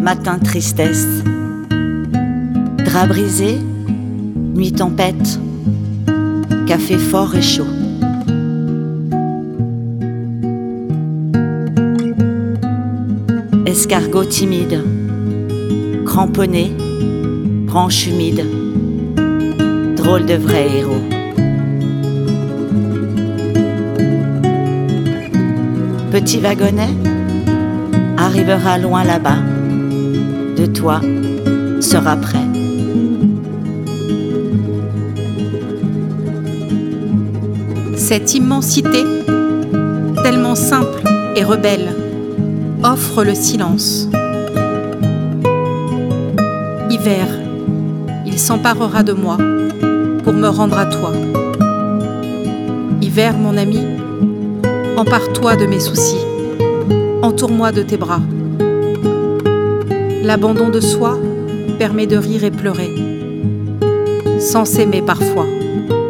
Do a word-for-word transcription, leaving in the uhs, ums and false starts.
matin tristesse. Drap brisé, nuit tempête, café fort et chaud. Escargot timide, cramponné, branche humide, drôle de vrai héros. Petit wagonnet arrivera loin là-bas, de toi sera près. Cette immensité, tellement simple et rebelle, offre le silence. Hiver, il s'emparera de moi pour me rendre à toi. Hiver, mon ami, empare-toi de mes soucis, entoure-moi de tes bras. L'abandon de soi permet de rire et pleurer, sans s'aimer parfois.